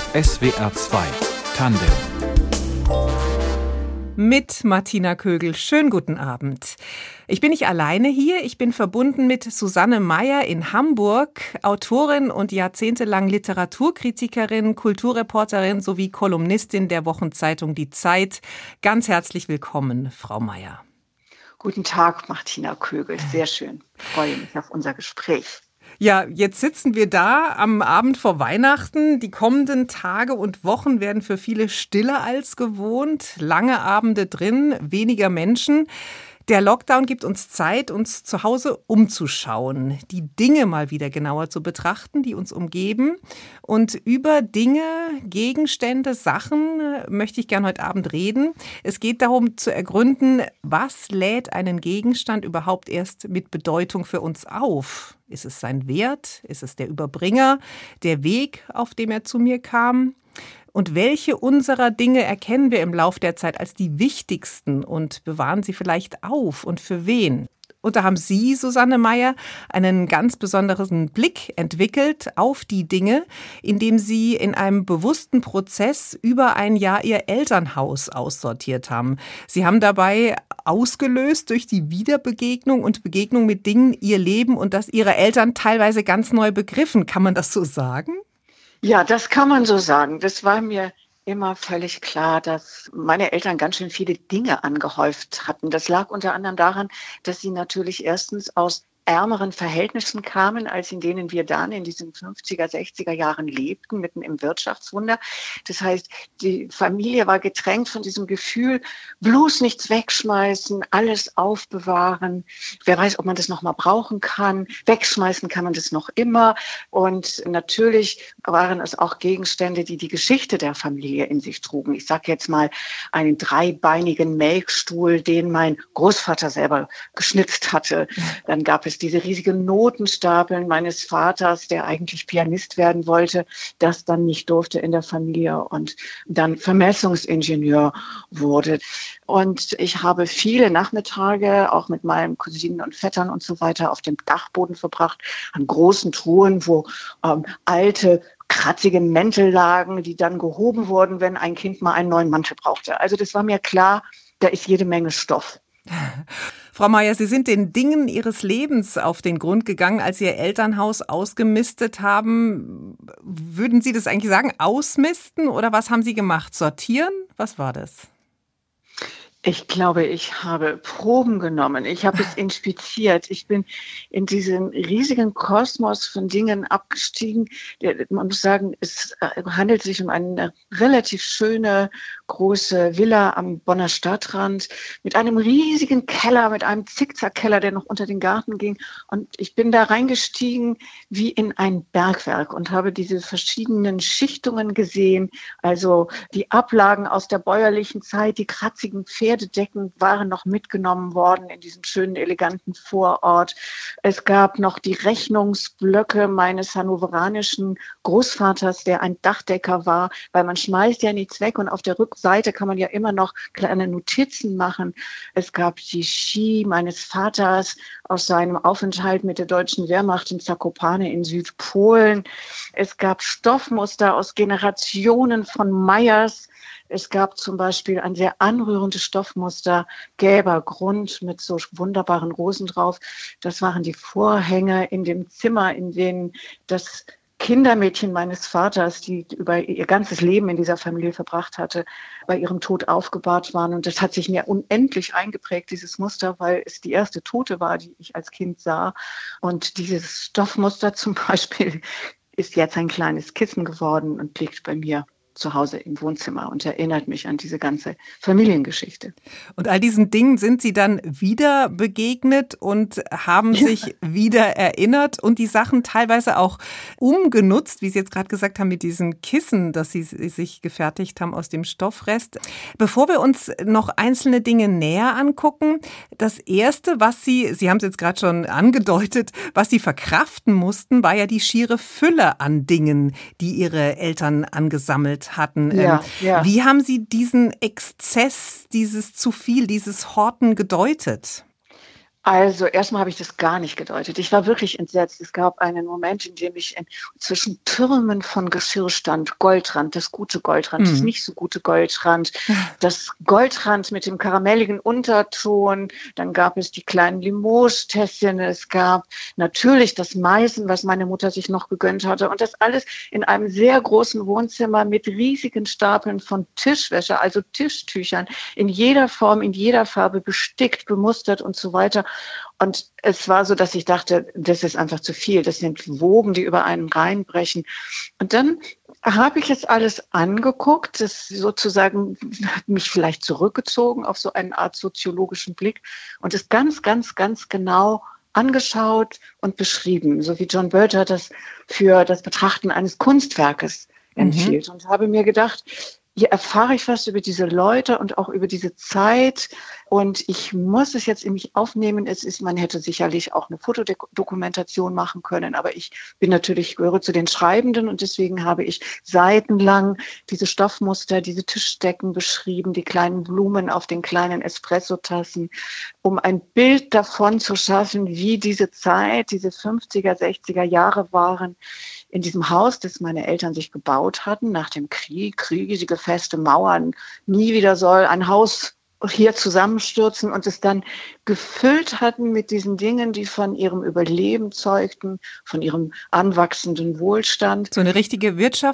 SWR 2 Tandem mit Martina Kögel. Schönen guten Abend. Ich bin nicht alleine hier. Ich bin verbunden mit Susanne Meyer in Hamburg, Autorin und jahrzehntelang Literaturkritikerin, Kulturreporterin sowie Kolumnistin der Wochenzeitung Die Zeit. Ganz herzlich willkommen, Frau Meyer. Guten Tag, Martina Kögel. Sehr schön. Ich freue mich auf unser Gespräch. Ja, jetzt sitzen wir da am Abend vor Weihnachten. Die kommenden Tage und Wochen werden für viele stiller als gewohnt. Lange Abende drin, weniger Menschen. Der Lockdown gibt uns Zeit, uns zu Hause umzuschauen, die Dinge mal wieder genauer zu betrachten, die uns umgeben. Und über Dinge, Gegenstände, Sachen möchte ich gern heute Abend reden. Es geht darum zu ergründen, was lädt einen Gegenstand überhaupt erst mit Bedeutung für uns auf? Ist es sein Wert? Ist es der Überbringer? Der Weg, auf dem er zu mir kam? Und welche unserer Dinge erkennen wir im Lauf der Zeit als die wichtigsten und bewahren sie vielleicht auf und für wen? Und da haben Sie, Susanne Meyer, einen ganz besonderen Blick entwickelt auf die Dinge, indem Sie in einem bewussten Prozess über ein Jahr Ihr Elternhaus aussortiert haben. Sie haben dabei ausgelöst durch die Wiederbegegnung und Begegnung mit Dingen Ihr Leben und das Ihrer Eltern teilweise ganz neu begriffen. Kann man das so sagen? Ja, das kann man so sagen. Das war mir immer völlig klar, dass meine Eltern ganz schön viele Dinge angehäuft hatten. Das lag unter anderem daran, dass sie natürlich erstens aus ärmeren Verhältnissen kamen, als in denen wir dann in diesen 50er, 60er Jahren lebten, mitten im Wirtschaftswunder. Das heißt, die Familie war getränkt von diesem Gefühl, bloß nichts wegschmeißen, alles aufbewahren. Wer weiß, ob man das noch mal brauchen kann. Wegschmeißen kann man das noch immer. Und natürlich waren es auch Gegenstände, die die Geschichte der Familie in sich trugen. Ich sage jetzt mal einen dreibeinigen Melkstuhl, den mein Großvater selber geschnitzt hatte. Dann gab es diese riesigen Notenstapeln meines Vaters, der eigentlich Pianist werden wollte, das dann nicht durfte in der Familie und dann Vermessungsingenieur wurde. Und ich habe viele Nachmittage auch mit meinen Cousinen und Vettern und so weiter auf dem Dachboden verbracht, an großen Truhen, wo alte, kratzige Mäntel lagen, die dann gehoben wurden, wenn ein Kind mal einen neuen Mantel brauchte. Also das war mir klar, da ist jede Menge Stoff. Frau Meyer, Sie sind den Dingen Ihres Lebens auf den Grund gegangen, als Sie Ihr Elternhaus ausgemistet haben. Würden Sie das eigentlich sagen, ausmisten oder was haben Sie gemacht? Sortieren? Was war das? Ich glaube, ich habe Proben genommen. Ich habe es inspiziert. Ich bin in diesen riesigen Kosmos von Dingen abgestiegen. Man muss sagen, es handelt sich um eine relativ schöne, große Villa am Bonner Stadtrand mit einem riesigen Keller, mit einem Zickzackkeller, der noch unter den Garten ging. Und ich bin da reingestiegen wie in ein Bergwerk und habe diese verschiedenen Schichtungen gesehen. Also die Ablagen aus der bäuerlichen Zeit, die kratzigen Pferdedecken waren noch mitgenommen worden in diesem schönen, eleganten Vorort. Es gab noch die Rechnungsblöcke meines hannoveranischen Großvaters, der ein Dachdecker war, weil man schmeißt ja nichts weg und auf der Rückseite kann man ja immer noch kleine Notizen machen. Es gab die Ski meines Vaters aus seinem Aufenthalt mit der deutschen Wehrmacht in Zakopane in Südpolen. Es gab Stoffmuster aus Generationen von Meyers. Es gab zum Beispiel ein sehr anrührendes Stoffmuster, gelber Grund mit so wunderbaren Rosen drauf. Das waren die Vorhänge in dem Zimmer, in denen das Kindermädchen meines Vaters, die über ihr ganzes Leben in dieser Familie verbracht hatte, bei ihrem Tod aufgebahrt waren. Und das hat sich mir unendlich eingeprägt, dieses Muster, weil es die erste Tote war, die ich als Kind sah. Und dieses Stoffmuster zum Beispiel ist jetzt ein kleines Kissen geworden und liegt bei mir zu Hause im Wohnzimmer und erinnert mich an diese ganze Familiengeschichte. Und all diesen Dingen sind Sie dann wieder begegnet und haben sich wieder erinnert und die Sachen teilweise auch umgenutzt, wie Sie jetzt gerade gesagt haben, mit diesem Kissen, das Sie sich gefertigt haben aus dem Stoffrest. Bevor wir uns noch einzelne Dinge näher angucken, das Erste, was Sie haben es jetzt gerade schon angedeutet, was Sie verkraften mussten, war ja die schiere Fülle an Dingen, die Ihre Eltern angesammelt hatten. Ja. Wie haben Sie diesen Exzess, dieses zu viel, dieses Horten gedeutet? Also erstmal habe ich das gar nicht gedeutet. Ich war wirklich entsetzt. Es gab einen Moment, in dem ich zwischen Türmen von Geschirr stand. Goldrand, das gute Goldrand, das nicht so gute Goldrand, das Goldrand mit dem karamelligen Unterton. Dann gab es die kleinen Limoges-Tässchen. Es gab natürlich das Meißen, was meine Mutter sich noch gegönnt hatte. Und das alles in einem sehr großen Wohnzimmer mit riesigen Stapeln von Tischwäsche, also Tischtüchern, in jeder Form, in jeder Farbe bestickt, bemustert und so weiter. Und es war so, dass ich dachte, das ist einfach zu viel. Das sind Wogen, die über einen reinbrechen. Und dann habe ich es alles angeguckt. Das sozusagen hat mich vielleicht zurückgezogen auf so eine Art soziologischen Blick und es ganz, ganz, ganz genau angeschaut und beschrieben, so wie John Berger das für das Betrachten eines Kunstwerkes empfiehlt. Und habe mir gedacht, hier erfahre ich was über diese Leute und auch über diese Zeit. Und ich muss es jetzt in mich aufnehmen. Man hätte sicherlich auch eine Fotodokumentation machen können, aber ich gehöre zu den Schreibenden und deswegen habe ich seitenlang diese Stoffmuster, diese Tischdecken beschrieben, die kleinen Blumen auf den kleinen Espressotassen, um ein Bild davon zu schaffen, wie diese Zeit, diese 50er, 60er Jahre waren, in diesem Haus, das meine Eltern sich gebaut hatten, nach dem Krieg, riesige feste Mauern, nie wieder soll ein Haus hier zusammenstürzen und es dann gefüllt hatten mit diesen Dingen, die von ihrem Überleben zeugten, von ihrem anwachsenden Wohlstand. So eine richtige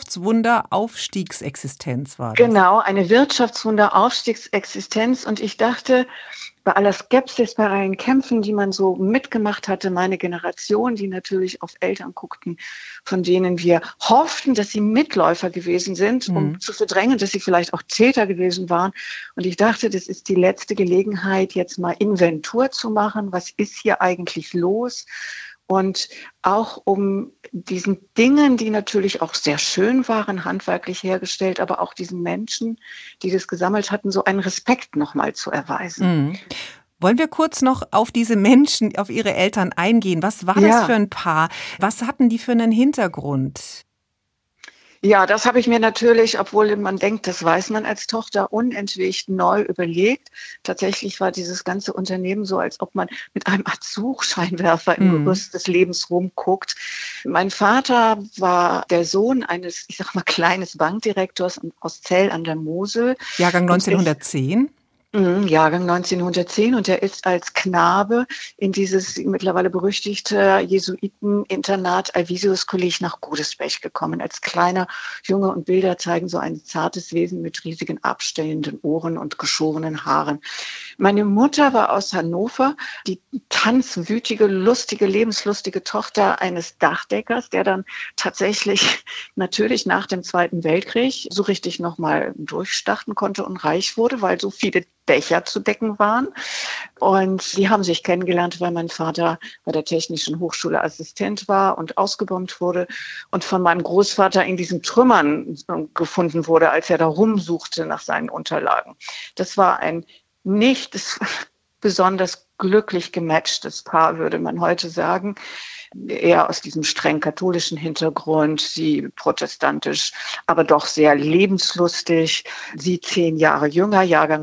Wirtschaftswunder-Aufstiegsexistenz war das. Genau, eine Wirtschaftswunder-Aufstiegsexistenz und ich dachte, bei aller Skepsis, bei allen Kämpfen, die man so mitgemacht hatte, meine Generation, die natürlich auf Eltern guckten, von denen wir hofften, dass sie Mitläufer gewesen sind, um zu verdrängen, dass sie vielleicht auch Täter gewesen waren. Und ich dachte, das ist die letzte Gelegenheit, jetzt mal Inventur zu machen. Was ist hier eigentlich los? Und auch um diesen Dingen, die natürlich auch sehr schön waren, handwerklich hergestellt, aber auch diesen Menschen, die das gesammelt hatten, so einen Respekt nochmal zu erweisen. Wollen wir kurz noch auf diese Menschen, auf ihre Eltern eingehen? Was war das für ein Paar? Was hatten die für einen Hintergrund? Ja, das habe ich mir natürlich, obwohl man denkt, das weiß man als Tochter, unentwegt neu überlegt. Tatsächlich war dieses ganze Unternehmen so, als ob man mit einem Art Suchscheinwerfer im Gerüst des Lebens rumguckt. Mein Vater war der Sohn eines, ich sag mal, kleines Bankdirektors aus Zell an der Mosel. Jahrgang 1910? Jahrgang 1910 und er ist als Knabe in dieses mittlerweile berüchtigte Jesuiteninternat Alvisius-Kolleg nach Godesberg gekommen. Als kleiner Junge und Bilder zeigen so ein zartes Wesen mit riesigen abstehenden Ohren und geschorenen Haaren. Meine Mutter war aus Hannover, die tanzwütige, lustige, lebenslustige Tochter eines Dachdeckers, der dann tatsächlich natürlich nach dem Zweiten Weltkrieg so richtig nochmal durchstarten konnte und reich wurde, weil so viele Dächer zu decken waren. Und die haben sich kennengelernt, weil mein Vater bei der Technischen Hochschule Assistent war und ausgebombt wurde und von meinem Großvater in diesen Trümmern gefunden wurde, als er da rumsuchte nach seinen Unterlagen. Das war ein nicht besonders glücklich gematchtes Paar, würde man heute sagen. Eher aus diesem streng katholischen Hintergrund, sie protestantisch, aber doch sehr lebenslustig. Sie 10 Jahre jünger, Jahrgang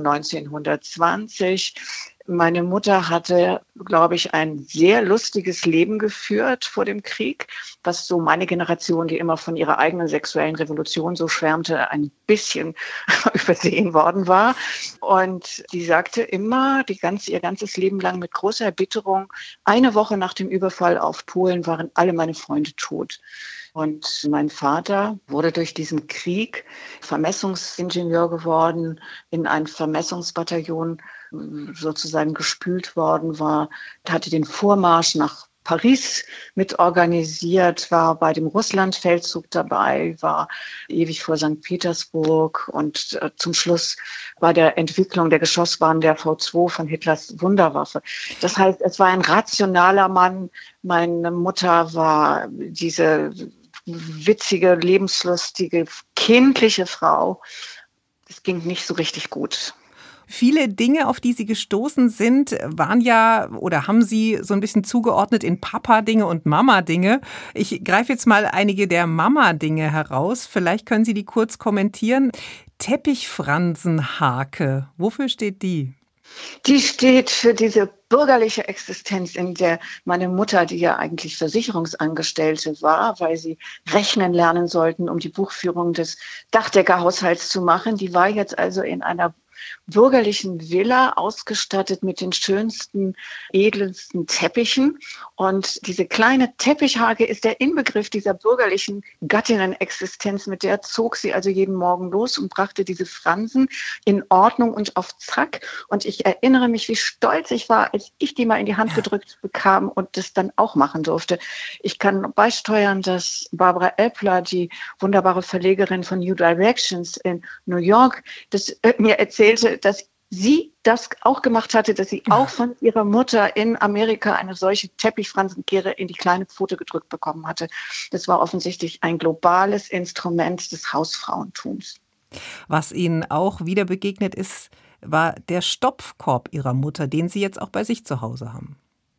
1920. Meine Mutter hatte, glaube ich, ein sehr lustiges Leben geführt vor dem Krieg, was so meine Generation, die immer von ihrer eigenen sexuellen Revolution so schwärmte, ein bisschen übersehen worden war. Und sie sagte immer, ihr ganzes Leben lang mit großer Erbitterung, eine Woche nach dem Überfall auf Polen waren alle meine Freunde tot. Und mein Vater wurde durch diesen Krieg Vermessungsingenieur geworden, in ein Vermessungsbataillon sozusagen gespült worden war, hatte den Vormarsch nach Paris mitorganisiert, war bei dem Russlandfeldzug dabei, war ewig vor St. Petersburg und zum Schluss bei der Entwicklung der Geschossbahn der V2 von Hitlers Wunderwaffe. Das heißt, es war ein rationaler Mann. Meine Mutter war diese witzige, lebenslustige, kindliche Frau. Es ging nicht so richtig gut. Viele Dinge, auf die Sie gestoßen sind, waren ja oder haben Sie so ein bisschen zugeordnet in Papa-Dinge und Mama-Dinge. Ich greife jetzt mal einige der Mama-Dinge heraus. Vielleicht können Sie die kurz kommentieren. Teppichfransenhake, wofür steht die? Die steht für diese bürgerliche Existenz, in der meine Mutter, die ja eigentlich Versicherungsangestellte war, weil sie rechnen lernen sollten, um die Buchführung des Dachdeckerhaushalts zu machen, die war jetzt also in einer bürgerlichen Villa ausgestattet mit den schönsten, edelsten Teppichen. Und diese kleine Teppichhake ist der Inbegriff dieser bürgerlichen Gattinnenexistenz. Mit der zog sie also jeden Morgen los und brachte diese Fransen in Ordnung und auf Zack. Und ich erinnere mich, wie stolz ich war, als ich die mal in die Hand gedrückt bekam und das dann auch machen durfte. Ich kann beisteuern, dass Barbara Epler, die wunderbare Verlegerin von New Directions in New York, das mir erzählte, dass sie das auch gemacht hatte, dass sie auch von ihrer Mutter in Amerika eine solche Teppichfransenkehre in die kleine Pfote gedrückt bekommen hatte. Das war offensichtlich ein globales Instrument des Hausfrauentums. Was Ihnen auch wieder begegnet ist, war der Stopfkorb Ihrer Mutter, den Sie jetzt auch bei sich zu Hause haben.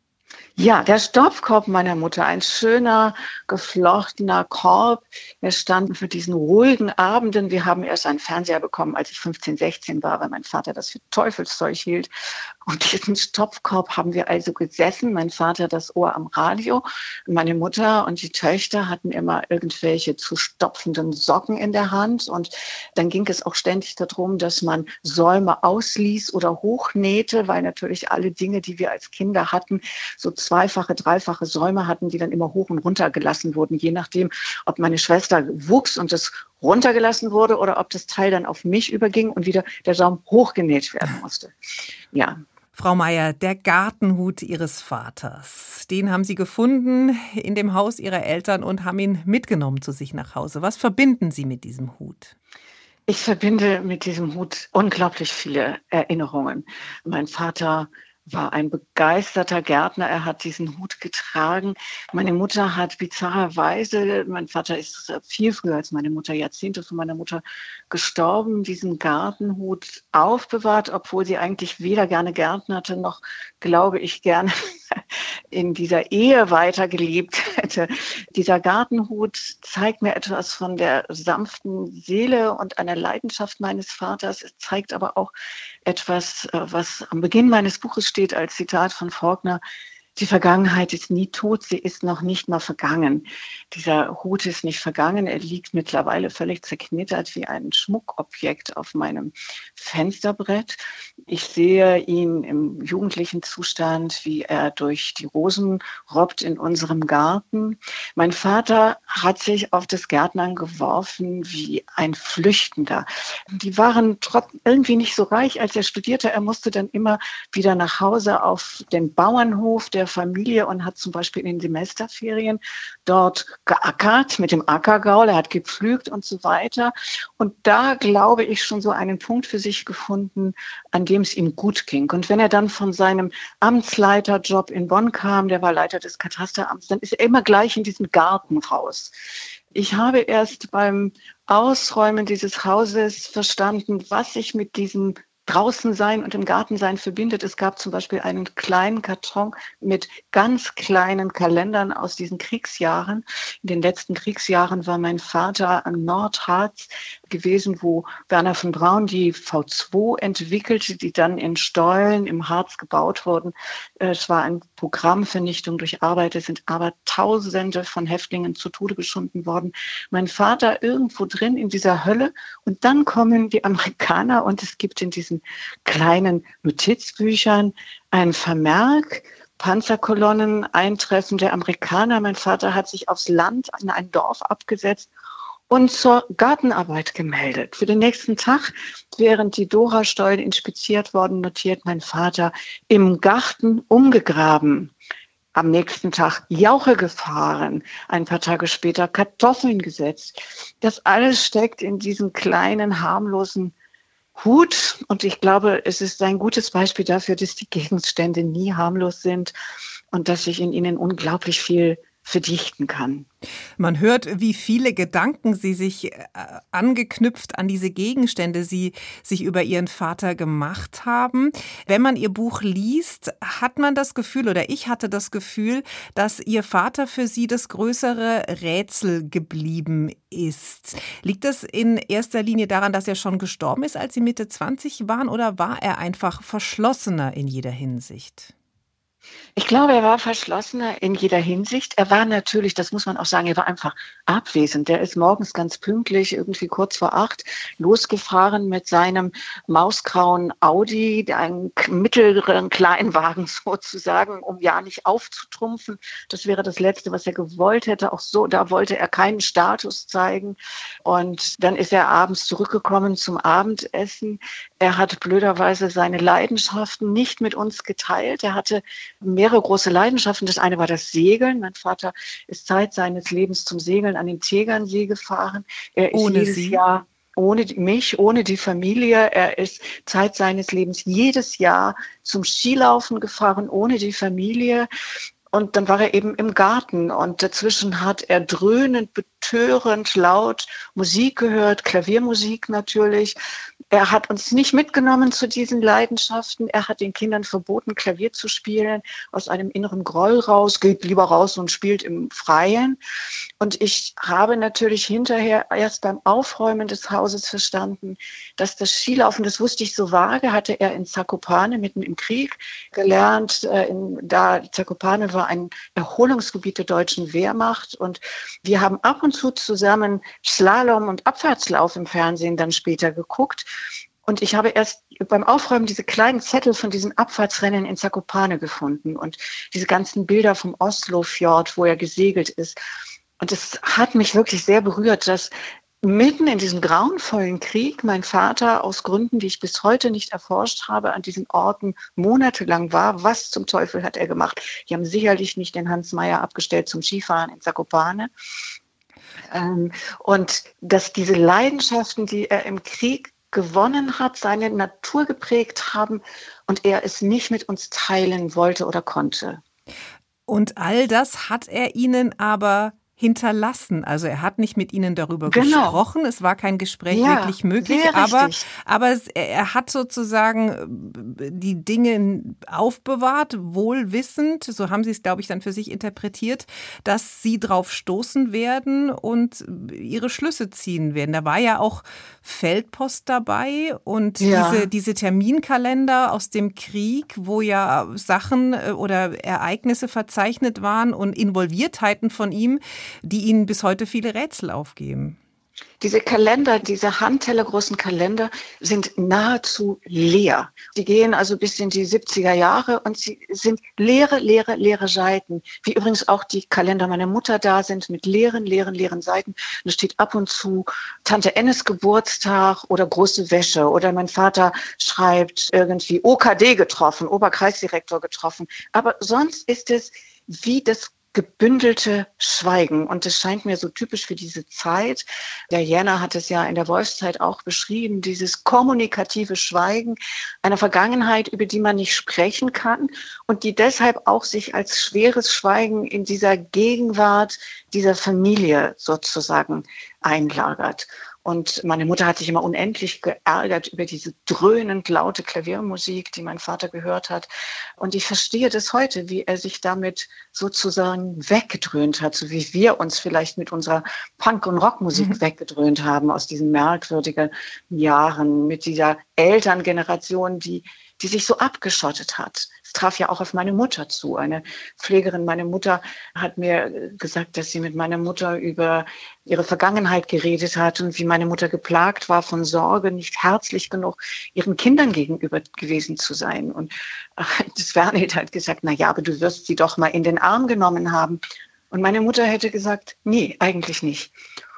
Ja, der Stopfkorb meiner Mutter, ein schöner, geflochtener Korb. Er stand für diesen ruhigen Abenden. Wir haben erst einen Fernseher bekommen, als ich 15, 16 war, weil mein Vater das für Teufelszeug hielt. Und diesen Stopfkorb haben wir also gesessen. Mein Vater das Ohr am Radio. Meine Mutter und die Töchter hatten immer irgendwelche zu stopfenden Socken in der Hand. Und dann ging es auch ständig darum, dass man Säume ausließ oder hochnähte, weil natürlich alle Dinge, die wir als Kinder hatten, so zweifache, dreifache Säume hatten, die dann immer hoch und runter gelassen wurden, je nachdem, ob meine Schwester wuchs und es runtergelassen wurde oder ob das Teil dann auf mich überging und wieder der Saum hochgenäht werden musste. Ja. Frau Meier, der Gartenhut Ihres Vaters, den haben Sie gefunden in dem Haus Ihrer Eltern und haben ihn mitgenommen zu sich nach Hause. Was verbinden Sie mit diesem Hut? Ich verbinde mit diesem Hut unglaublich viele Erinnerungen. Mein Vater war ein begeisterter Gärtner. Er hat diesen Hut getragen. Meine Mutter hat bizarrerweise, mein Vater ist viel früher als meine Mutter, Jahrzehnte von meiner Mutter gestorben, diesen Gartenhut aufbewahrt, obwohl sie eigentlich weder gerne gärtnerte, noch, glaube ich, gerne in dieser Ehe weitergelebt hätte. Dieser Gartenhut zeigt mir etwas von der sanften Seele und einer Leidenschaft meines Vaters. Es zeigt aber auch etwas, was am Beginn meines Buches steht als Zitat von Faulkner: Die Vergangenheit ist nie tot, sie ist noch nicht mal vergangen. Dieser Hut ist nicht vergangen, er liegt mittlerweile völlig zerknittert wie ein Schmuckobjekt auf meinem Fensterbrett. Ich sehe ihn im jugendlichen Zustand, wie er durch die Rosen robbt in unserem Garten. Mein Vater hat sich auf das Gärtnern geworfen wie ein Flüchtender. Die waren irgendwie nicht so reich, als er studierte. Er musste dann immer wieder nach Hause auf den Bauernhof der Familie und hat zum Beispiel in den Semesterferien dort geackert mit dem Ackergaul. Er hat gepflügt und so weiter. Und da, glaube ich, schon so einen Punkt für sich gefunden, an dem es ihm gut ging. Und wenn er dann von seinem Amtsleiterjob in Bonn kam, der war Leiter des Katasteramts, dann ist er immer gleich in diesen Garten raus. Ich habe erst beim Ausräumen dieses Hauses verstanden, was ich mit diesem draußen sein und im Garten sein verbindet. Es gab zum Beispiel einen kleinen Karton mit ganz kleinen Kalendern aus diesen Kriegsjahren. In den letzten Kriegsjahren war mein Vater am Nordharz gewesen, wo Werner von Braun die V2 entwickelte, die dann in Stollen im Harz gebaut wurden. Es war ein Programmvernichtung durch Arbeit. Es sind aber Tausende von Häftlingen zu Tode geschunden worden. Mein Vater irgendwo drin in dieser Hölle. Und dann kommen die Amerikaner und es gibt in diesen kleinen Notizbüchern ein Vermerk: Panzerkolonnen, Eintreffen der Amerikaner. Mein Vater hat sich aufs Land in ein Dorf abgesetzt und zur Gartenarbeit gemeldet. Für den nächsten Tag, während die Dora-Stollen inspiziert worden, notiert mein Vater: im Garten umgegraben. Am nächsten Tag Jauche gefahren, ein paar Tage später Kartoffeln gesetzt. Das alles steckt in diesem kleinen, harmlosen Hut. Und ich glaube, es ist ein gutes Beispiel dafür, dass die Gegenstände nie harmlos sind und dass sich in ihnen unglaublich viel verdichten kann. Man hört, wie viele Gedanken Sie sich angeknüpft an diese Gegenstände Sie sich über Ihren Vater gemacht haben. Wenn man Ihr Buch liest, hat man das Gefühl, oder ich hatte das Gefühl, dass Ihr Vater für Sie das größere Rätsel geblieben ist. Liegt das in erster Linie daran, dass er schon gestorben ist, als Sie Mitte 20 waren, oder war er einfach verschlossener in jeder Hinsicht? Ich glaube, er war verschlossener in jeder Hinsicht. Er war natürlich, das muss man auch sagen, er war einfach abwesend. Der ist morgens ganz pünktlich, irgendwie kurz vor 8, losgefahren mit seinem mausgrauen Audi, einem mittleren Kleinwagen sozusagen, um ja nicht aufzutrumpfen. Das wäre das Letzte, was er gewollt hätte. Auch so, da wollte er keinen Status zeigen. Und dann ist er abends zurückgekommen zum Abendessen. Er hat blöderweise seine Leidenschaften nicht mit uns geteilt. Er hatte mehrere große Leidenschaften. Das eine war das Segeln. Mein Vater ist Zeit seines Lebens zum Segeln an den Tegernsee gefahren. Er ist jedes Jahr ohne mich, ohne die Familie. Er ist Zeit seines Lebens jedes Jahr zum Skilaufen gefahren, ohne die Familie. Und dann war er eben im Garten und dazwischen hat er dröhnend, betörend, laut Musik gehört, Klaviermusik natürlich. Er hat uns nicht mitgenommen zu diesen Leidenschaften. Er hat den Kindern verboten, Klavier zu spielen, aus einem inneren Groll raus, geht lieber raus und spielt im Freien. Und ich habe natürlich hinterher erst beim Aufräumen des Hauses verstanden, dass das Skilaufen, das wusste ich so vage, hatte er in Zakopane mitten im Krieg gelernt. Zakopane war ein Erholungsgebiet der deutschen Wehrmacht und wir haben ab und zu zusammen Slalom und Abfahrtslauf im Fernsehen dann später geguckt. Und ich habe erst beim Aufräumen diese kleinen Zettel von diesen Abfahrtsrennen in Zakopane gefunden und diese ganzen Bilder vom Oslofjord, wo er gesegelt ist. Und es hat mich wirklich sehr berührt, dass mitten in diesem grauenvollen Krieg mein Vater aus Gründen, die ich bis heute nicht erforscht habe, an diesen Orten monatelang war. Was zum Teufel hat er gemacht? Die haben sicherlich nicht den Hans Meyer abgestellt zum Skifahren in Zakopane. Und dass diese Leidenschaften, die er im Krieg gewonnen hat, seine Natur geprägt haben und er es nicht mit uns teilen wollte oder konnte. Und all das hat er Ihnen aber hinterlassen. Also er hat nicht mit Ihnen darüber gesprochen. Es war kein Gespräch wirklich möglich. Aber er hat sozusagen die Dinge aufbewahrt, wohlwissend, so haben Sie es, glaube ich, dann für sich interpretiert, dass Sie drauf stoßen werden und Ihre Schlüsse ziehen werden. Da war ja auch Feldpost dabei und diese Terminkalender aus dem Krieg, wo ja Sachen oder Ereignisse verzeichnet waren und Involviertheiten von ihm, die Ihnen bis heute viele Rätsel aufgeben. Diese Kalender, diese handtellergroßen Kalender sind nahezu leer. Die gehen also bis in die 70er Jahre und sie sind leere Seiten. Wie übrigens auch die Kalender meiner Mutter da sind mit leeren Seiten. Und es steht ab und zu Tante Ennes Geburtstag oder große Wäsche. Oder mein Vater schreibt irgendwie OKD getroffen, Oberkreisdirektor getroffen. Aber sonst ist es wie das gebündelte Schweigen. Und das scheint mir so typisch für diese Zeit. Der Jenner hat es ja in der Wolfszeit auch beschrieben, dieses kommunikative Schweigen einer Vergangenheit, über die man nicht sprechen kann und die deshalb auch sich als schweres Schweigen in dieser Gegenwart dieser Familie sozusagen einlagert. Und meine Mutter hat sich immer unendlich geärgert über diese dröhnend laute Klaviermusik, die mein Vater gehört hat. Und ich verstehe das heute, wie er sich damit sozusagen weggedröhnt hat, so wie wir uns vielleicht mit unserer Punk- und Rockmusik weggedröhnt haben aus diesen merkwürdigen Jahren mit dieser Elterngeneration, die sich so abgeschottet hat. Es traf ja auch auf meine Mutter zu. Eine Pflegerin, meine Mutter hat mir gesagt, dass sie mit meiner Mutter über ihre Vergangenheit geredet hat und wie meine Mutter geplagt war von Sorge, nicht herzlich genug ihren Kindern gegenüber gewesen zu sein. Und das Fernhild hat gesagt, na ja, aber du wirst sie doch mal in den Arm genommen haben. Und meine Mutter hätte gesagt, nee, eigentlich nicht.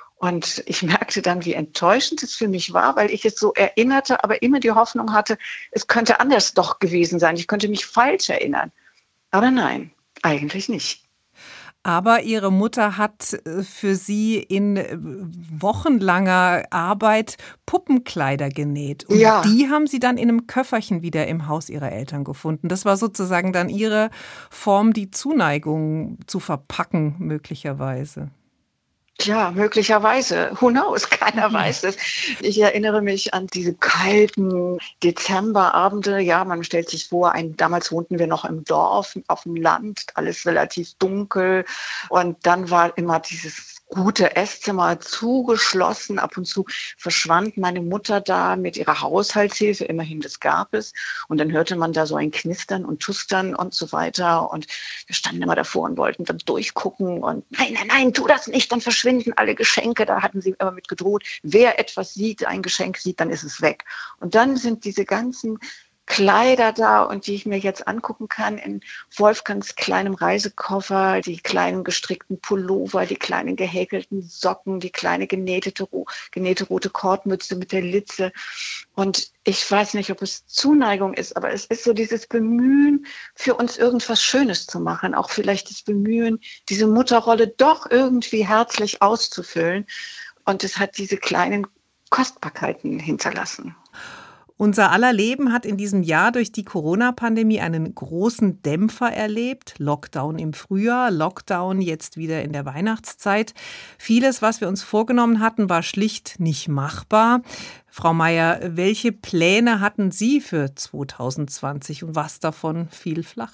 Und ich merkte dann, wie enttäuschend es für mich war, weil ich es so erinnerte, aber immer die Hoffnung hatte, es könnte anders doch gewesen sein. Ich könnte mich falsch erinnern. Aber nein, eigentlich nicht. Aber Ihre Mutter hat für Sie in wochenlanger Arbeit Puppenkleider genäht. Und Ja. die haben Sie dann in einem Köfferchen wieder im Haus Ihrer Eltern gefunden. Das war sozusagen dann Ihre Form, die Zuneigung zu verpacken, möglicherweise. Tja, möglicherweise. Who knows? Keiner weiß es. Ich erinnere mich an diese kalten Dezemberabende. Ja, man stellt sich vor, damals wohnten wir noch im Dorf, auf dem Land, alles relativ dunkel. Und dann war immer dieses gute Esszimmer zugeschlossen. Ab und zu verschwand meine Mutter da mit ihrer Haushaltshilfe. Immerhin, das gab es. Und dann hörte man da so ein Knistern und Tustern und so weiter. Und wir standen immer davor und wollten dann durchgucken. Und nein, tu das nicht, dann verschwinden alle Geschenke. Da hatten sie immer mit gedroht. Wer etwas sieht, ein Geschenk sieht, dann ist es weg. Und dann sind diese ganzen Kleider da und die ich mir jetzt angucken kann in Wolfgangs kleinem Reisekoffer, die kleinen gestrickten Pullover, die kleinen gehäkelten Socken, die kleine genähte rote Kordmütze mit der Litze. Und ich weiß nicht, ob es Zuneigung ist, aber es ist so dieses Bemühen, für uns irgendwas Schönes zu machen. Auch vielleicht das Bemühen, diese Mutterrolle doch irgendwie herzlich auszufüllen. Und es hat diese kleinen Kostbarkeiten hinterlassen. Unser aller Leben hat in diesem Jahr durch die Corona-Pandemie einen großen Dämpfer erlebt. Lockdown im Frühjahr, Lockdown jetzt wieder in der Weihnachtszeit. Vieles, was wir uns vorgenommen hatten, war schlicht nicht machbar. Frau Meier, welche Pläne hatten Sie für 2020 und was davon fiel flach?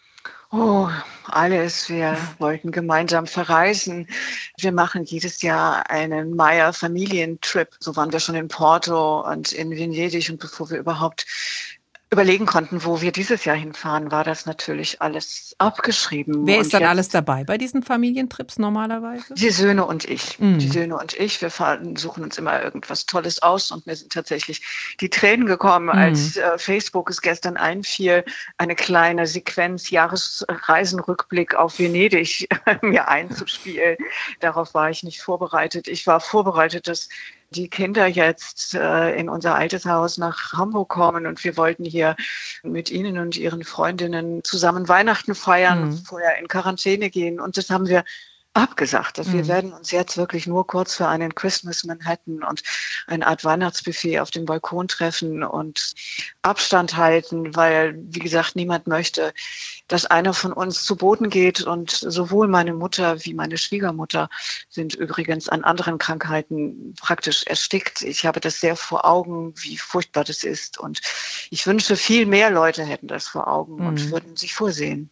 Oh, alles. Wir wollten gemeinsam verreisen. Wir machen jedes Jahr einen Meier-Familientrip. So waren wir schon in Porto und in Venedig. Und bevor wir überhaupt überlegen konnten, wo wir dieses Jahr hinfahren, war das natürlich alles abgeschrieben. Wer ist dann alles dabei bei diesen Familientrips normalerweise? Die Söhne und ich. Die Söhne und ich. Wir suchen uns immer irgendwas Tolles aus und mir sind tatsächlich die Tränen gekommen, als Facebook es gestern einfiel, eine kleine Sequenz Jahresreisenrückblick auf Venedig mir einzuspielen. Darauf war ich nicht vorbereitet. Ich war vorbereitet, dass die Kinder jetzt in unser altes Haus nach Hamburg kommen und wir wollten hier mit ihnen und ihren Freundinnen zusammen Weihnachten feiern, vorher in Quarantäne gehen und das haben wir abgesagt. Dass wir werden uns jetzt wirklich nur kurz für einen Christmas Manhattan und eine Art Weihnachtsbuffet auf dem Balkon treffen und Abstand halten, weil, wie gesagt, niemand möchte, dass einer von uns zu Boden geht. Und sowohl meine Mutter wie meine Schwiegermutter sind übrigens an anderen Krankheiten praktisch erstickt. Ich habe das sehr vor Augen, wie furchtbar das ist. Und ich wünsche, viel mehr Leute hätten das vor Augen und würden sich vorsehen.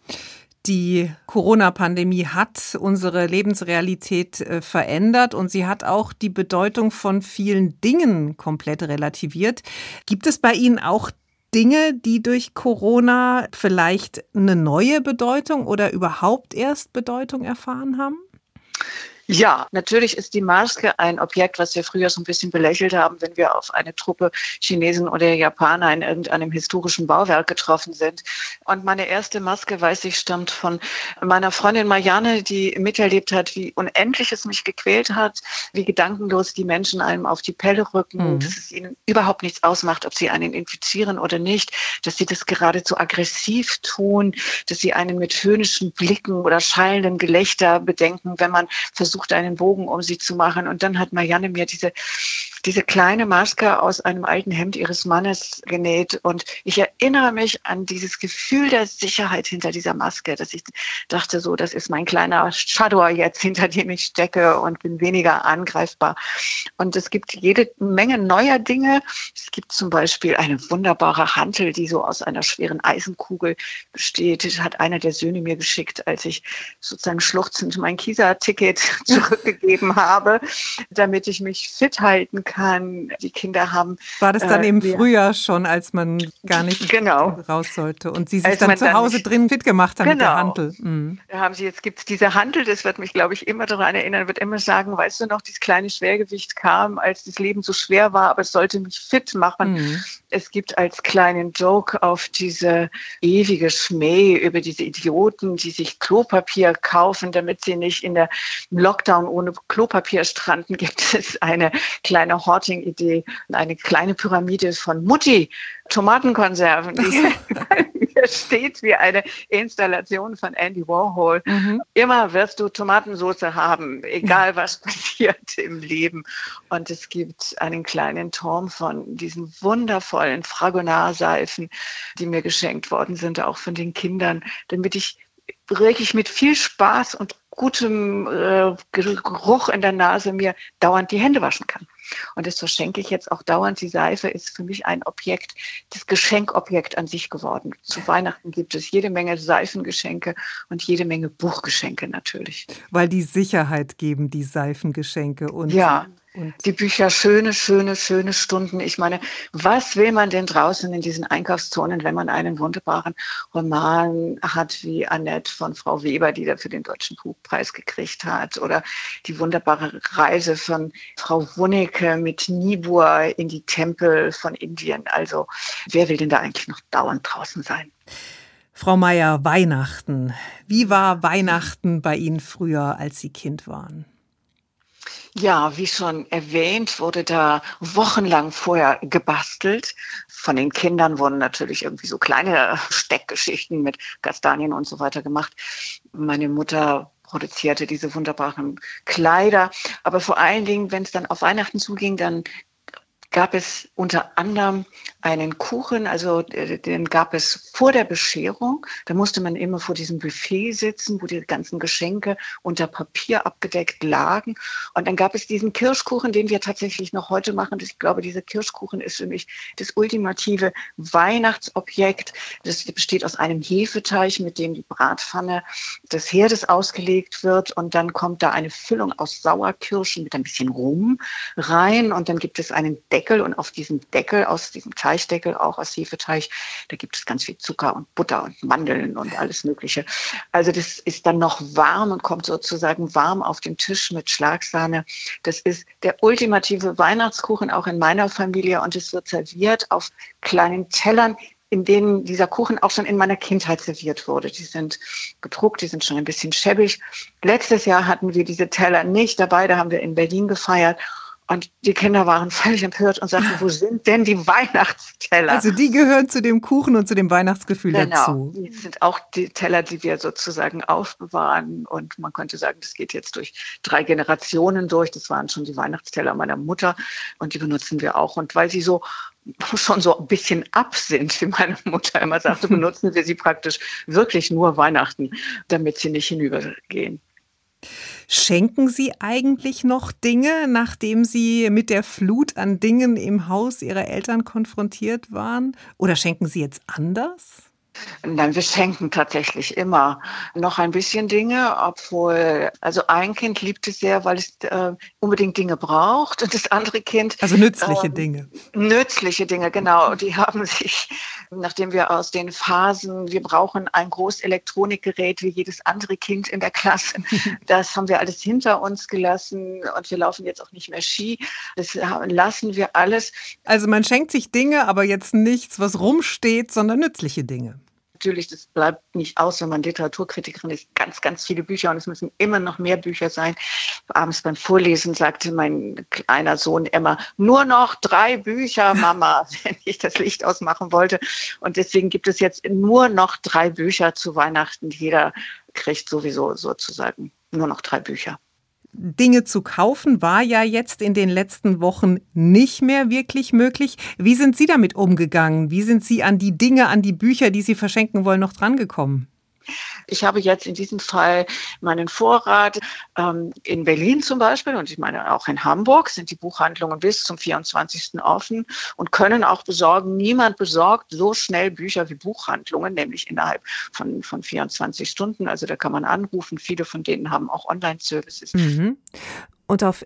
Die Corona-Pandemie hat unsere Lebensrealität verändert und sie hat auch die Bedeutung von vielen Dingen komplett relativiert. Gibt es bei Ihnen auch Dinge, die durch Corona vielleicht eine neue Bedeutung oder überhaupt erst Bedeutung erfahren haben? Ja, natürlich ist die Maske ein Objekt, was wir früher so ein bisschen belächelt haben, wenn wir auf eine Truppe Chinesen oder Japaner in irgendeinem historischen Bauwerk getroffen sind. Und meine erste Maske, weiß ich, stammt von meiner Freundin Marianne, die miterlebt hat, wie unendlich es mich gequält hat, wie gedankenlos die Menschen einem auf die Pelle rücken, dass es ihnen überhaupt nichts ausmacht, ob sie einen infizieren oder nicht, dass sie das geradezu aggressiv tun, dass sie einen mit höhnischen Blicken oder schallendem Gelächter bedenken, wenn man versucht, einen Bogen um sie zu machen. Und dann hat Marianne mir diese kleine Maske aus einem alten Hemd ihres Mannes genäht. Und ich erinnere mich an dieses Gefühl der Sicherheit hinter dieser Maske, dass ich dachte, so, das ist mein kleiner Shadow jetzt, hinter dem ich stecke und bin weniger angreifbar. Und es gibt jede Menge neuer Dinge. Es gibt zum Beispiel eine wunderbare Hantel, die so aus einer schweren Eisenkugel besteht. Das hat einer der Söhne mir geschickt, als ich sozusagen schluchzend mein Kisa-Ticket zurückgegeben habe, damit ich mich fit halten kann. Die Kinder haben... War das dann im Frühjahr schon, als man gar nicht raus sollte und Sie sich dann zu Hause drin fit gemacht haben mit der Hantel? Da haben Sie, jetzt gibt es diese Hantel, das wird mich, glaube ich, immer daran erinnern, wird immer sagen, weißt du noch, dieses kleine Schwergewicht kam, als das Leben so schwer war, aber es sollte mich fit machen. Es gibt als kleinen Joke auf diese ewige Schmäh über diese Idioten, die sich Klopapier kaufen, damit sie nicht in der Lockdown ohne Klopapier stranden, gibt es eine kleine Horting-Idee, eine kleine Pyramide von Mutti Tomatenkonserven, die hier steht wie eine Installation von Andy Warhol. Immer wirst du Tomatensauce haben, egal was passiert im Leben. Und es gibt einen kleinen Turm von diesen wundervollen Fragonard-Seifen, die mir geschenkt worden sind, auch von den Kindern, damit ich wirklich mit viel Spaß und gutem Geruch in der Nase mir dauernd die Hände waschen kann. Und das verschenke ich jetzt auch dauernd. Die Seife ist für mich ein Objekt, das Geschenkobjekt an sich geworden. Zu Weihnachten gibt es jede Menge Seifengeschenke und jede Menge Buchgeschenke natürlich. Weil die Sicherheit geben, die Seifengeschenke. Und die Bücher, schöne Stunden. Ich meine, was will man denn draußen in diesen Einkaufszonen, wenn man einen wunderbaren Roman hat wie Annette von Frau Weber, die da für den Deutschen Buchpreis gekriegt hat, oder die wunderbare Reise von Frau Wunnecke mit Nibur in die Tempel von Indien. Also wer will denn da eigentlich noch dauernd draußen sein? Frau Meyer, Weihnachten. Wie war Weihnachten bei Ihnen früher, als Sie Kind waren? Ja, wie schon erwähnt, wurde da wochenlang vorher gebastelt. Von den Kindern wurden natürlich irgendwie so kleine Steckgeschichten mit Kastanien und so weiter gemacht. Meine Mutter produzierte diese wunderbaren Kleider. Aber vor allen Dingen, wenn es dann auf Weihnachten zuging, dann gab es unter anderem einen Kuchen, also den gab es vor der Bescherung. Da musste man immer vor diesem Buffet sitzen, wo die ganzen Geschenke unter Papier abgedeckt lagen. Und dann gab es diesen Kirschkuchen, den wir tatsächlich noch heute machen. Ich glaube, dieser Kirschkuchen ist für mich das ultimative Weihnachtsobjekt. Das besteht aus einem Hefeteig, mit dem die Bratpfanne des Herdes ausgelegt wird. Und dann kommt da eine Füllung aus Sauerkirschen mit ein bisschen Rum rein. Und dann gibt es einen Deckel, und auf diesem Deckel, aus diesem Teigdeckel, auch aus Hefeteig, da gibt es ganz viel Zucker und Butter und Mandeln und alles Mögliche. Also das ist dann noch warm und kommt sozusagen warm auf den Tisch mit Schlagsahne. Das ist der ultimative Weihnachtskuchen auch in meiner Familie, und es wird serviert auf kleinen Tellern, in denen dieser Kuchen auch schon in meiner Kindheit serviert wurde. Die sind gedruckt, die sind schon ein bisschen schäbig. Letztes Jahr hatten wir diese Teller nicht dabei, da haben wir in Berlin gefeiert. Und die Kinder waren völlig empört und sagten, wo sind denn die Weihnachtsteller? Also die gehören zu dem Kuchen und zu dem Weihnachtsgefühl dazu. Genau, die sind auch die Teller, die wir sozusagen aufbewahren. Und man könnte sagen, das geht jetzt durch 3 Generationen durch. Das waren schon die Weihnachtsteller meiner Mutter und die benutzen wir auch. Und weil sie so schon so ein bisschen ab sind, wie meine Mutter immer sagte, benutzen wir sie praktisch wirklich nur Weihnachten, damit sie nicht hinübergehen. Schenken Sie eigentlich noch Dinge, nachdem Sie mit der Flut an Dingen im Haus Ihrer Eltern konfrontiert waren? Oder schenken Sie jetzt anders? Nein, wir schenken tatsächlich immer noch ein bisschen Dinge, obwohl, also ein Kind liebt es sehr, weil es unbedingt Dinge braucht, und das andere Kind... Also nützliche Dinge. Nützliche Dinge, genau. Die haben sich, nachdem wir aus den Phasen, wir brauchen ein Großelektronikgerät wie jedes andere Kind in der Klasse, das haben wir alles hinter uns gelassen, und wir laufen jetzt auch nicht mehr Ski. Das lassen wir alles. Also man schenkt sich Dinge, aber jetzt nichts, was rumsteht, sondern nützliche Dinge. Natürlich, das bleibt nicht aus, wenn man Literaturkritikerin ist, ganz, ganz viele Bücher, und es müssen immer noch mehr Bücher sein. Abends beim Vorlesen sagte mein kleiner Sohn immer, nur noch 3 Bücher, Mama, wenn ich das Licht ausmachen wollte. Und deswegen gibt es jetzt nur noch 3 Bücher zu Weihnachten. Jeder kriegt sowieso sozusagen nur noch 3 Bücher. Dinge zu kaufen war ja jetzt in den letzten Wochen nicht mehr wirklich möglich. Wie sind Sie damit umgegangen? Wie sind Sie an die Dinge, an die Bücher, die Sie verschenken wollen, noch drangekommen? Ich habe jetzt in diesem Fall meinen Vorrat. In Berlin zum Beispiel, und ich meine auch in Hamburg, sind die Buchhandlungen bis zum 24. offen und können auch besorgen. Niemand besorgt so schnell Bücher wie Buchhandlungen, nämlich innerhalb von 24 Stunden. Also da kann man anrufen. Viele von denen haben auch Online-Services. Mhm. Und auf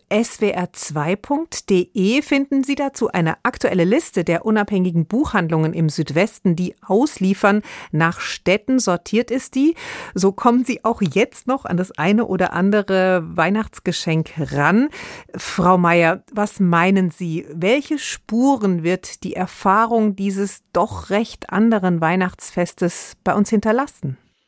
swr2.de finden Sie dazu eine aktuelle Liste der unabhängigen Buchhandlungen im Südwesten, die ausliefern. Nach Städten sortiert ist die. So kommen Sie auch jetzt noch an das eine oder andere Weihnachtsgeschenk ran. Frau Meyer, was meinen Sie? Welche Spuren wird die Erfahrung dieses doch recht anderen Weihnachtsfestes bei uns hinterlassen?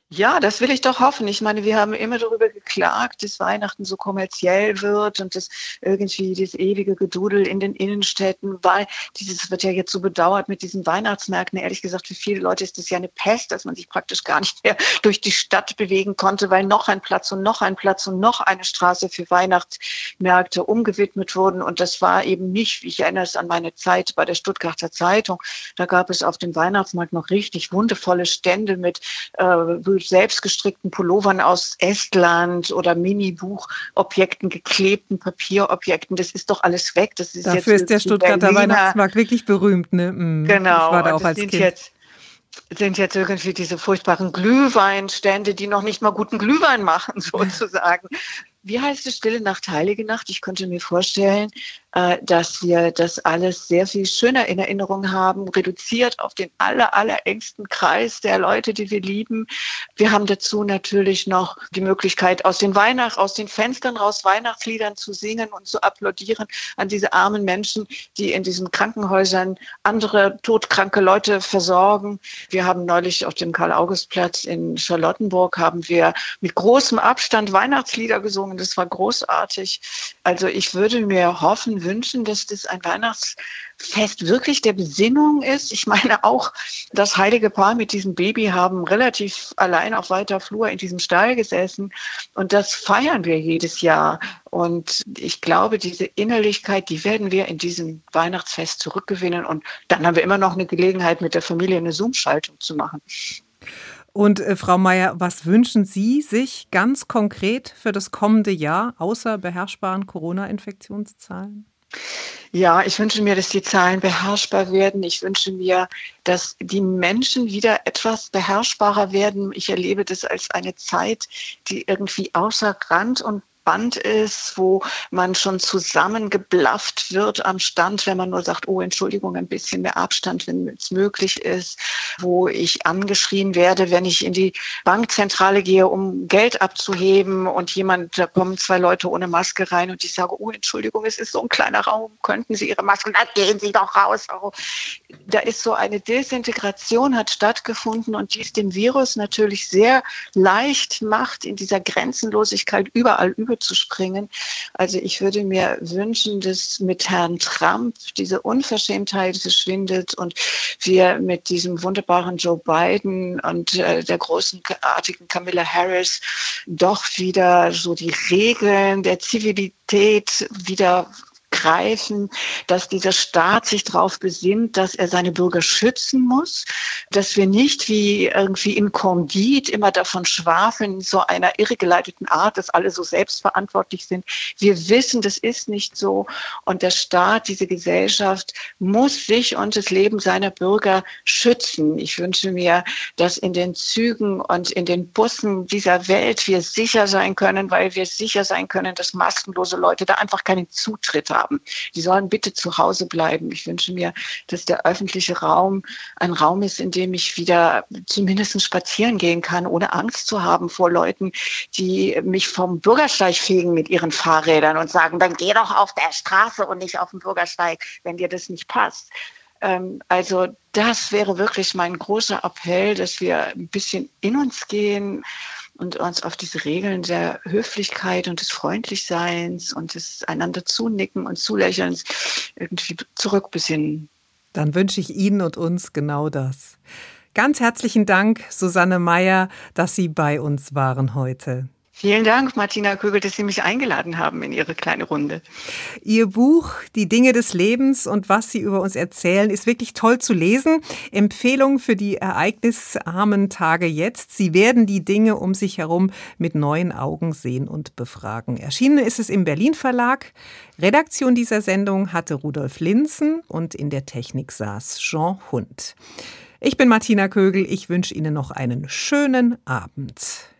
Ja, das will ich doch hoffen. Ich meine, wir haben immer darüber geklagt, dass Weihnachten so kommerziell wird und dass irgendwie das ewige Gedudel in den Innenstädten, weil dieses wird ja jetzt so bedauert mit diesen Weihnachtsmärkten. Ehrlich gesagt, für viele Leute ist das ja eine Pest, dass man sich praktisch gar nicht mehr durch die Stadt bewegen konnte, weil noch ein Platz und noch ein Platz und noch eine Straße für Weihnachtsmärkte umgewidmet wurden. Und das war eben nicht, ich erinnere es an meine Zeit bei der Stuttgarter Zeitung, da gab es auf dem Weihnachtsmarkt noch richtig wundervolle Stände mit selbstgestrickten Pullovern aus Estland oder Mini-Buchobjekten, geklebten Papierobjekten. Das ist doch alles weg. Das ist Dafür jetzt ist der Stuttgarter Weihnachtsmarkt wirklich berühmt, ne? Genau. Ich war da auch und als Kind. Sind jetzt irgendwie diese furchtbaren Glühweinstände, die noch nicht mal guten Glühwein machen, sozusagen. Wie heißt es, Stille Nacht, Heilige Nacht? Ich könnte mir vorstellen, dass wir das alles sehr viel schöner in Erinnerung haben, reduziert auf den allerengsten Kreis der Leute, die wir lieben. Wir haben dazu natürlich noch die Möglichkeit, aus den Fenstern raus Weihnachtsliedern zu singen und zu applaudieren an diese armen Menschen, die in diesen Krankenhäusern andere todkranke Leute versorgen. Wir haben neulich auf dem Karl-August-Platz in Charlottenburg mit großem Abstand Weihnachtslieder gesungen. Das war großartig. Also ich würde mir wünschen, dass das ein Weihnachtsfest wirklich der Besinnung ist. Ich meine auch, das heilige Paar mit diesem Baby haben relativ allein auf weiter Flur in diesem Stall gesessen. Und das feiern wir jedes Jahr. Und ich glaube, diese Innerlichkeit, die werden wir in diesem Weihnachtsfest zurückgewinnen. Und dann haben wir immer noch eine Gelegenheit, mit der Familie eine Zoom-Schaltung zu machen. Und Frau Meier, was wünschen Sie sich ganz konkret für das kommende Jahr, außer beherrschbaren Corona-Infektionszahlen? Ja, ich wünsche mir, dass die Zahlen beherrschbar werden. Ich wünsche mir, dass die Menschen wieder etwas beherrschbarer werden. Ich erlebe das als eine Zeit, die irgendwie außer Rand und Band ist, wo man schon zusammengeblafft wird am Stand, wenn man nur sagt, oh, Entschuldigung, ein bisschen mehr Abstand, wenn es möglich ist, wo ich angeschrien werde, wenn ich in die Bankzentrale gehe, um Geld abzuheben und da kommen 2 Leute ohne Maske rein und ich sage, oh, Entschuldigung, es ist so ein kleiner Raum, könnten Sie Ihre Maske, dann gehen Sie doch raus. Da ist so eine Desintegration hat stattgefunden und die es dem Virus natürlich sehr leicht macht, in dieser Grenzenlosigkeit überall zu springen. Also ich würde mir wünschen, dass mit Herrn Trump diese Unverschämtheit verschwindet und wir mit diesem wunderbaren Joe Biden und der großartigen Kamala Harris doch wieder so die Regeln der Zivilität wieder greifen, dass dieser Staat sich darauf besinnt, dass er seine Bürger schützen muss, dass wir nicht wie irgendwie in Candide immer davon schwafeln, in so einer irregeleiteten Art, dass alle so selbstverantwortlich sind. Wir wissen, das ist nicht so und der Staat, diese Gesellschaft muss sich und das Leben seiner Bürger schützen. Ich wünsche mir, dass in den Zügen und in den Bussen dieser Welt wir sicher sein können, weil wir sicher sein können, dass maskenlose Leute da einfach keinen Zutritt haben. Die sollen bitte zu Hause bleiben. Ich wünsche mir, dass der öffentliche Raum ein Raum ist, in dem ich wieder zumindest spazieren gehen kann, ohne Angst zu haben vor Leuten, die mich vom Bürgersteig fegen mit ihren Fahrrädern und sagen, dann geh doch auf der Straße und nicht auf dem Bürgersteig, wenn dir das nicht passt. Also das wäre wirklich mein großer Appell, dass wir ein bisschen in uns gehen und uns auf diese Regeln der Höflichkeit und des Freundlichseins und des einander zunicken und zulächelns irgendwie zurückbesinnen. Dann wünsche ich Ihnen und uns genau das. Ganz herzlichen Dank, Susanne Meier, dass Sie bei uns waren heute. Vielen Dank, Martina Kögel, dass Sie mich eingeladen haben in Ihre kleine Runde. Ihr Buch Die Dinge des Lebens und was Sie über uns erzählen, ist wirklich toll zu lesen. Empfehlung für die ereignisarmen Tage jetzt. Sie werden die Dinge um sich herum mit neuen Augen sehen und befragen. Erschienen ist es im Berlin Verlag. Redaktion dieser Sendung hatte Rudolf Linzen und in der Technik saß Jean Hund. Ich bin Martina Kögel. Ich wünsche Ihnen noch einen schönen Abend.